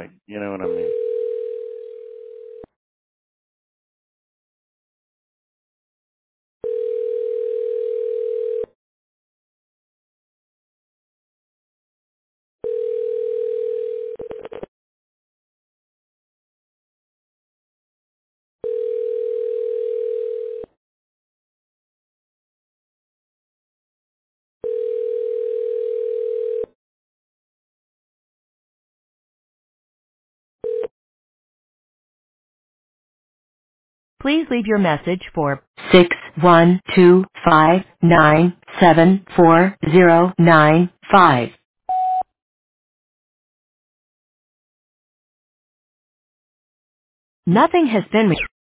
Like, you know what I mean? Please leave your message for 61259744095. Nothing has been